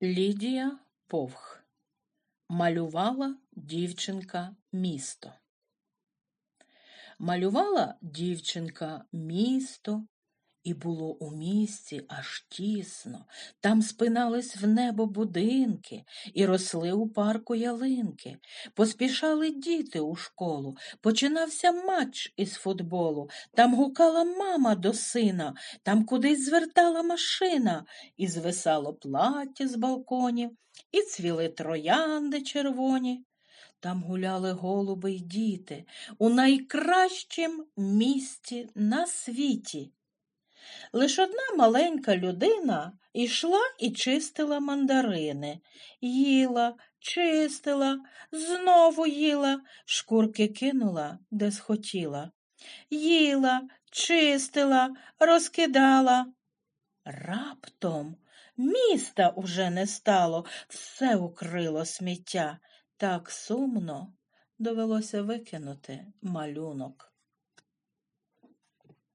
Лідія Повх. Малювала дівчинка місто. Малювала дівчинка місто, і було у місті аж тісно. Там спинались в небо будинки, і росли у парку ялинки. Поспішали діти у школу, починався матч із футболу. Там гукала мама до сина, там кудись звертала машина, і звисало плаття з балконів, і цвіли троянди червоні. Там гуляли голуби й діти у найкращім місті на світі. Лиш одна маленька людина йшла і чистила мандарини. Їла, чистила, знову їла, шкурки кинула, де схотіла. Їла, чистила, розкидала. Раптом міста уже не стало, все укрило сміття. Так сумно довелося викинути малюнок.